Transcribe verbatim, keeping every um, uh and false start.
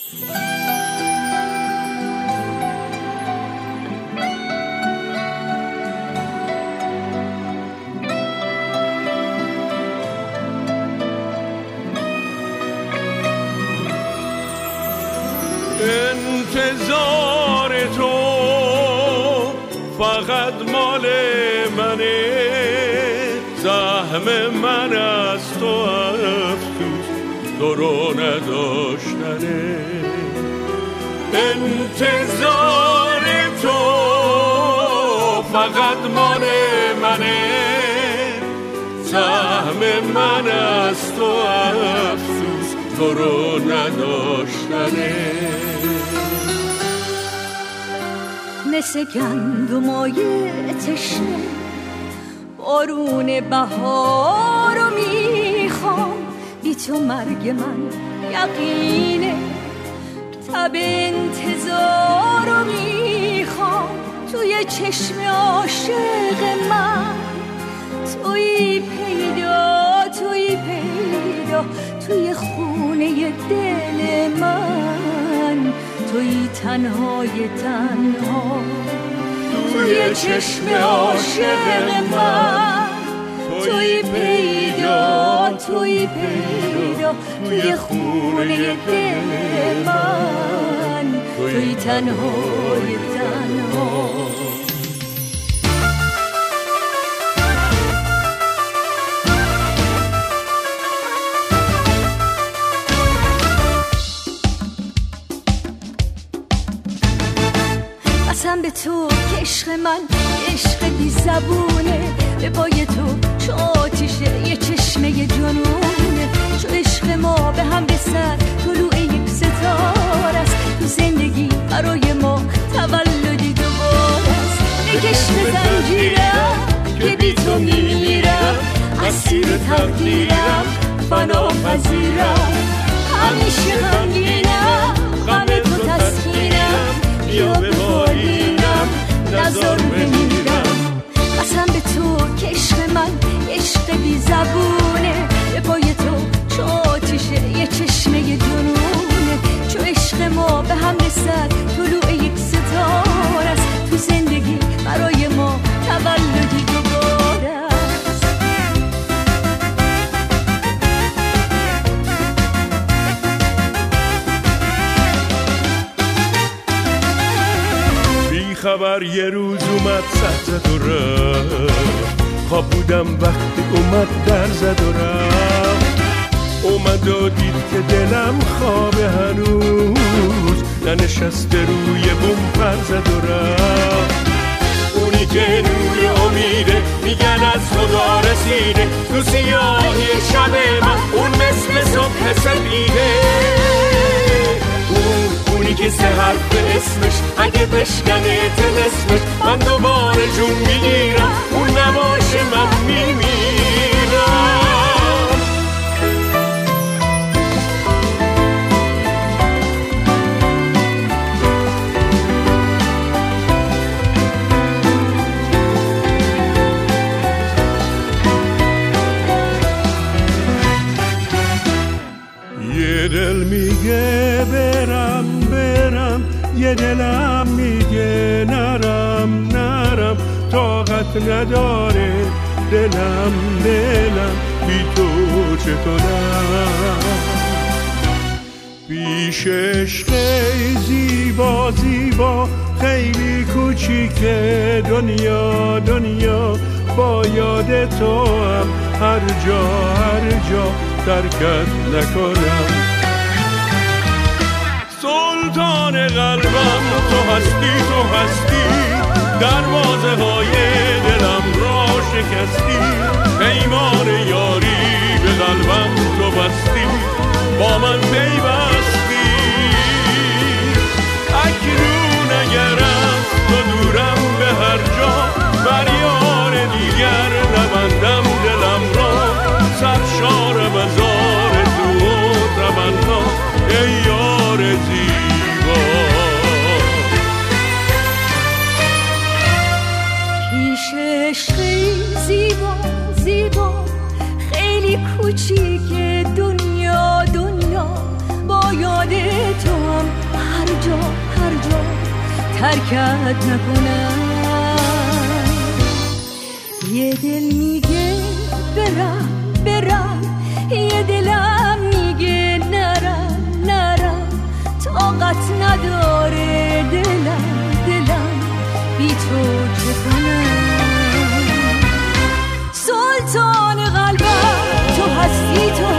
انتظار تو فقط مال منه، زحم من از تو افسوس تو رو نداشتنه. انتظار تو فقط مال منه، زحم من از تو افسوس تو رو نداشتنه. مثل گندمای تشنه بارون بهار رو میخوام، بی تو مرگ من یقینه. تب انتظار رو میخوام، توی چشم عاشق من توی پیدا، توی پیدا توی خونه دل من، توی تنهای تنها توی چشم عاشق من، توی پیدا، توی پیدا توی خونه دل من، توی تنهای تنها. قسم به تو که عشق من عشق بی زبونه، به پای تو چو آتیشه یه چشمه جنونه. چو عشق ما به هم رسد طلوع یک ستاره است، تو زندگی برای ما تولدی دوباره است. بکش به زنجیرم که بی تو میمیرم، اسیر تقدیرم فنا پذیرم. همیشه غمگینم غم تو تسکینم، بیا ببارینم نزار بمیرم. قسم به تو که عشق من عشق بی زبونه، به پای تو چو آتیشه یه چشمه جنونه. چو عشق ما به هم رسد طلوع یک ستاره است، تو زندگی برای ما تولدی دوباره است. بی خبر یه روز اومد سر زد و رفت، خواب بودم وقتی اومد در زد و رفت. اومد و دید که دلم خوابه هنوز، ننشسته روی بوم پر زد و رفت. اونی که نور امیده میگن از خدا رسیده، تو سیاهی شب من اون مثل صبح سپیده. اون اونی که سه حرف اسمش اگه بشکنه طلسمش، من دوباره جون میگیرم اون نباشه من میمیرم. یه دل میگه برم برم، یه دلم میگه نرم نرم. طاقت نداره دلم دلم بی تو چطورم. پیش عشق زیبا زیبا خیلی کوچیکه دنیا دنیا، با یاد تو هم هر جا هر جا ترکت نکنم. سلطان قلبم تو هستی تو هستی، دروازه های دلم را شکستی. پیمان یاری به قلبم تو بستی، با من پیوستی. اکنون اگر از تو دورم به هر جا، بر یار دیگر نبندم دلم را. سرشار بزار تو تمنا ای یار زیبا. پیش عشقی زیبا زیبا خیلی کوچیک دنیا دنیا، با یاد تو هم جا هر جا ترکت نکنم. یه دل میگه برم برم، یه دلم میگه نرم نرم، طاقت نداره دلم دلم بی تو چه کنم. سلطان قلبم تو هستی تو